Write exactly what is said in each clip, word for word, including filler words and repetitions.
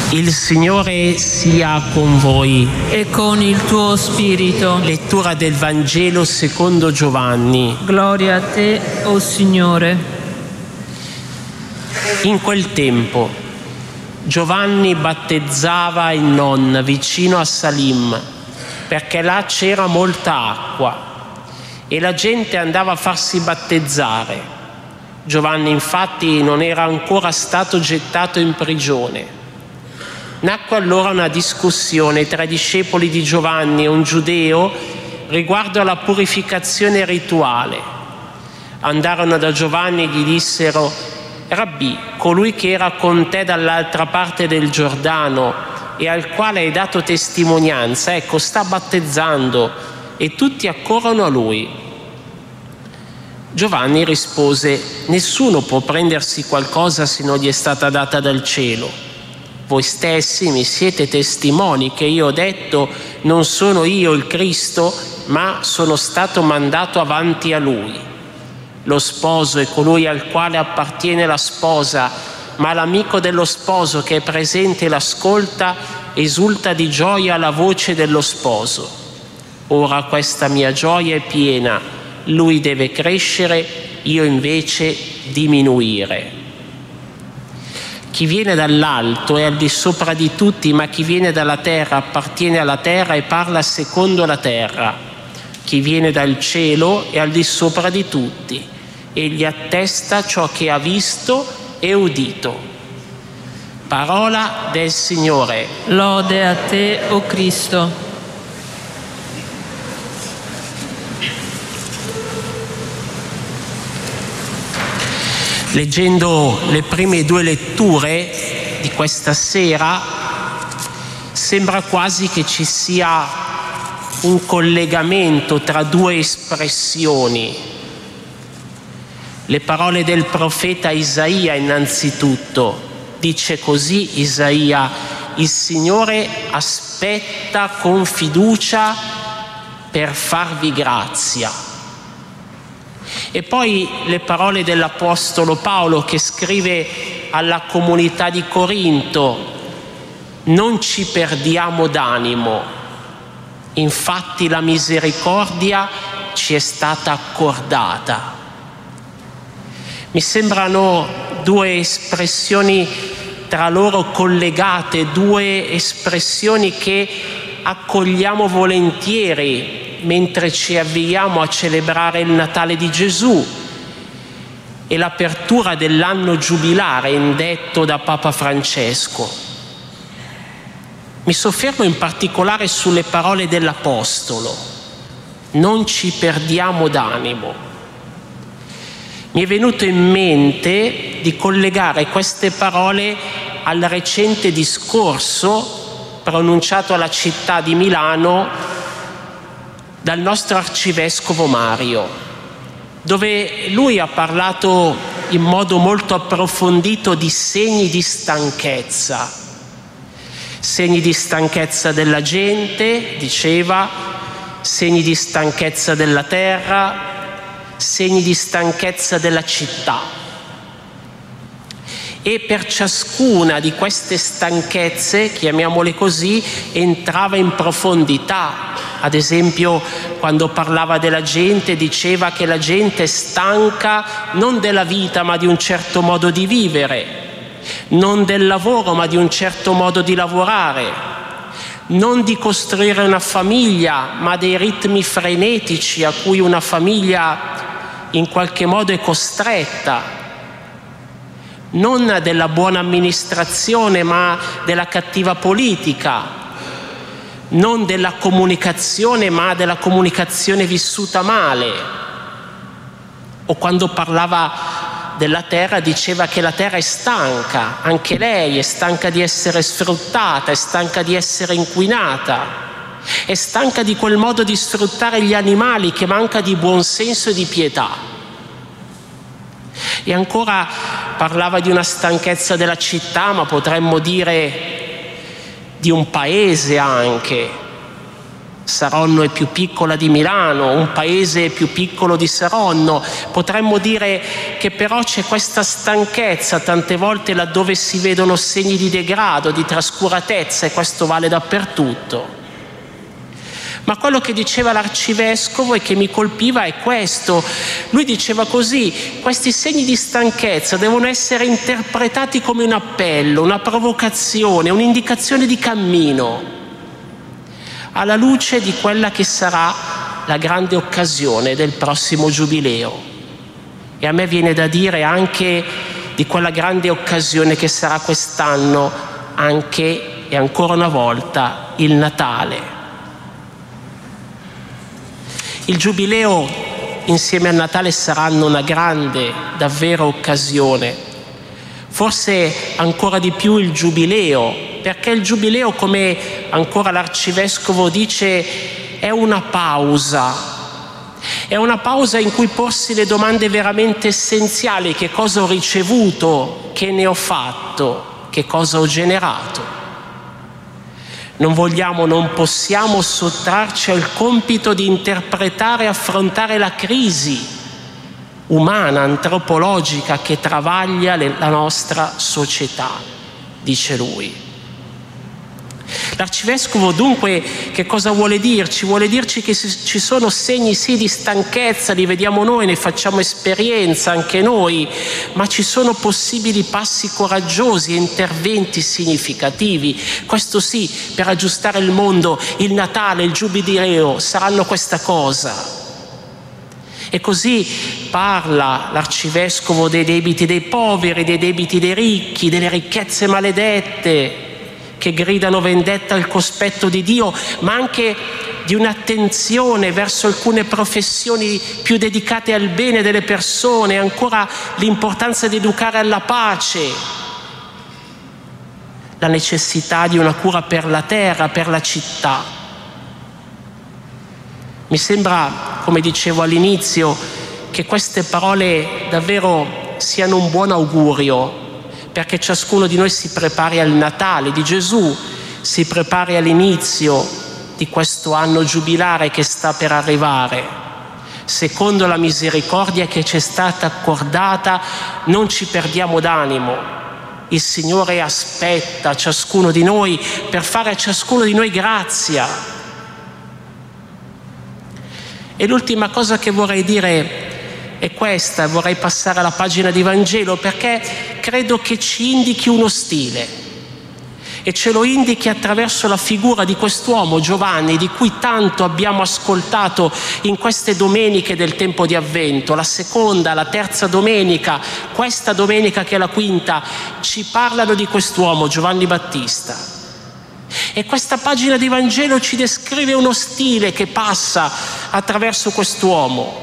Il Signore sia con voi. E con il tuo spirito. Lettura del Vangelo secondo Giovanni. Gloria a te, o Signore. In quel tempo Giovanni battezzava in Non, vicino a Salim, perché là c'era molta acqua e la gente andava a farsi battezzare. Giovanni infatti non era ancora stato gettato in prigione. Nacque allora una discussione tra i discepoli di Giovanni e un giudeo riguardo alla purificazione rituale. Andarono da Giovanni e gli dissero: Rabbì, colui che era con te dall'altra parte del Giordano e al quale hai dato testimonianza, ecco, sta battezzando e tutti accorrono a lui. Giovanni rispose: nessuno può prendersi qualcosa se non gli è stata data dal cielo. Voi stessi mi siete testimoni che io ho detto: non sono io il Cristo, ma sono stato mandato avanti a lui. Lo sposo è colui al quale appartiene la sposa, ma l'amico dello sposo che è presente e l'ascolta esulta di gioia alla voce dello sposo. Ora questa mia gioia è piena, lui deve crescere, io invece diminuire. Chi viene dall'alto è al di sopra di tutti, ma chi viene dalla terra appartiene alla terra e parla secondo la terra. Chi viene dal cielo è al di sopra di tutti, egli attesta ciò che ha visto e udito. Parola del Signore. Lode a te, o Cristo. Leggendo le prime due letture di questa sera, sembra quasi che ci sia un collegamento tra due espressioni. Le parole del profeta Isaia innanzitutto. Dice così Isaia: il Signore aspetta con fiducia per farvi grazia. E poi le parole dell'Apostolo Paolo che scrive alla comunità di Corinto: non ci perdiamo d'animo, infatti la misericordia ci è stata accordata. Mi sembrano due espressioni tra loro collegate, due espressioni che accogliamo volentieri mentre ci avviamo a celebrare il Natale di Gesù e l'apertura dell'anno giubilare indetto da Papa Francesco. Mi soffermo in particolare sulle parole dell'Apostolo: non ci perdiamo d'animo. Mi è venuto in mente di collegare queste parole al recente discorso pronunciato alla città di Milano dal nostro arcivescovo Mario, dove lui ha parlato in modo molto approfondito di segni di stanchezza. Segni di stanchezza della gente, diceva, segni di stanchezza della terra, segni di stanchezza della città. E per ciascuna di queste stanchezze, chiamiamole così, entrava in profondità. Ad esempio, quando parlava della gente, diceva che la gente è stanca non della vita, ma di un certo modo di vivere, non del lavoro, ma di un certo modo di lavorare, non di costruire una famiglia, ma dei ritmi frenetici a cui una famiglia in qualche modo è costretta, non della buona amministrazione, ma della cattiva politica, non della comunicazione, ma della comunicazione vissuta male. O quando parlava della terra diceva che la terra è stanca, anche lei è stanca di essere sfruttata, è stanca di essere inquinata, è stanca di quel modo di sfruttare gli animali che manca di buonsenso e di pietà. E ancora parlava di una stanchezza della città, ma potremmo dire di un paese anche, Saronno è più piccola di Milano, un paese più piccolo di Saronno. Potremmo dire che però c'è questa stanchezza tante volte laddove si vedono segni di degrado, di trascuratezza, e questo vale dappertutto. Ma quello che diceva l'arcivescovo e che mi colpiva è questo. Lui diceva così: questi segni di stanchezza devono essere interpretati come un appello, una provocazione, un'indicazione di cammino, alla luce di quella che sarà la grande occasione del prossimo giubileo. E a me viene da dire anche di quella grande occasione che sarà quest'anno, anche e ancora una volta il Natale. Il Giubileo insieme al Natale saranno una grande, davvero occasione. Forse ancora di più il Giubileo, perché il Giubileo, come ancora l'Arcivescovo dice, è una pausa. È una pausa in cui porsi le domande veramente essenziali: che cosa ho ricevuto, che ne ho fatto, che cosa ho generato. Non vogliamo, non possiamo sottrarci al compito di interpretare e affrontare la crisi umana, antropologica che travaglia la nostra società, dice lui. L'arcivescovo dunque che cosa vuole dirci? Vuole dirci che ci sono segni sì di stanchezza, li vediamo noi, ne facciamo esperienza anche noi, ma ci sono possibili passi coraggiosi e interventi significativi. Questo sì, per aggiustare il mondo, il Natale, il Giubileo saranno questa cosa. E così parla l'arcivescovo dei debiti dei poveri, dei debiti dei ricchi, delle ricchezze maledette che gridano vendetta al cospetto di Dio, ma anche di un'attenzione verso alcune professioni più dedicate al bene delle persone, ancora l'importanza di educare alla pace, la necessità di una cura per la terra, per la città. Mi sembra, come dicevo all'inizio, che queste parole davvero siano un buon augurio, perché ciascuno di noi si prepari al Natale di Gesù, si prepari all'inizio di questo anno giubilare che sta per arrivare. Secondo la misericordia che ci è stata accordata, non ci perdiamo d'animo. Il Signore aspetta ciascuno di noi per fare a ciascuno di noi grazia. E l'ultima cosa che vorrei dire è questa: vorrei passare alla pagina di Vangelo, perché credo che ci indichi uno stile, e ce lo indichi attraverso la figura di quest'uomo Giovanni, di cui tanto abbiamo ascoltato in queste domeniche del tempo di Avvento. La seconda, la terza domenica, questa domenica che è la quinta, ci parlano di quest'uomo Giovanni Battista. E questa pagina di Vangelo ci descrive uno stile che passa attraverso quest'uomo.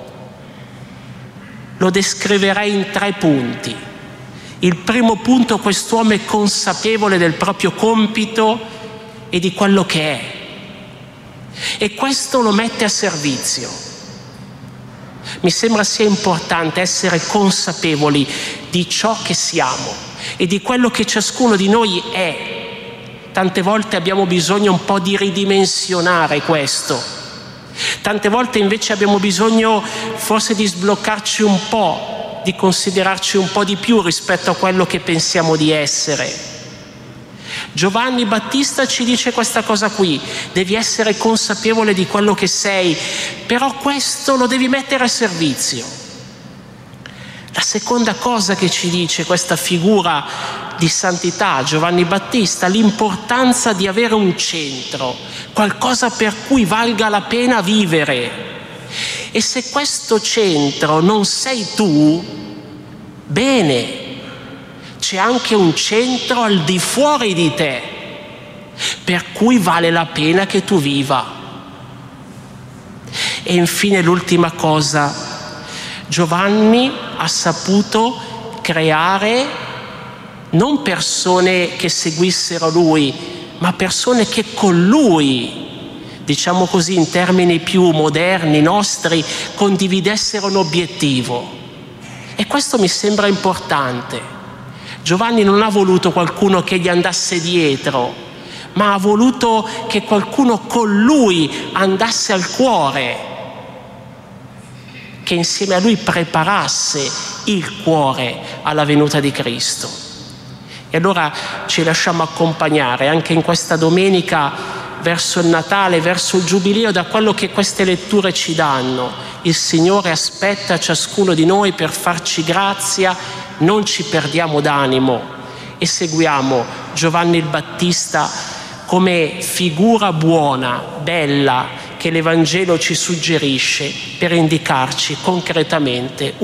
Lo descriverei in tre punti. Il primo punto: quest'uomo è consapevole del proprio compito e di quello che è, e questo lo mette a servizio. Mi sembra sia importante essere consapevoli di ciò che siamo e di quello che ciascuno di noi è. Tante volte abbiamo bisogno un po' di ridimensionare questo. Tante volte invece abbiamo bisogno forse di sbloccarci un po', di considerarci un po' di più rispetto a quello che pensiamo di essere. Giovanni Battista ci dice questa cosa qui: devi essere consapevole di quello che sei, però questo lo devi mettere a servizio. La seconda cosa che ci dice questa figura di santità, Giovanni Battista, l'importanza di avere un centro, qualcosa per cui valga la pena vivere. E se questo centro non sei tu, bene, c'è anche un centro al di fuori di te, per cui vale la pena che tu viva. E infine l'ultima cosa: Giovanni ha saputo creare non persone che seguissero lui, ma persone che con lui, diciamo così in termini più moderni nostri, condividessero un obiettivo. E questo mi sembra importante. Giovanni non ha voluto qualcuno che gli andasse dietro, ma ha voluto che qualcuno con lui andasse al cuore, che insieme a lui preparasse il cuore alla venuta di Cristo. E allora ci lasciamo accompagnare anche in questa domenica verso il Natale, verso il Giubileo, da quello che queste letture ci danno. Il Signore aspetta ciascuno di noi per farci grazia, non ci perdiamo d'animo e seguiamo Giovanni il Battista come figura buona, bella, che l'Evangelo ci suggerisce per indicarci concretamente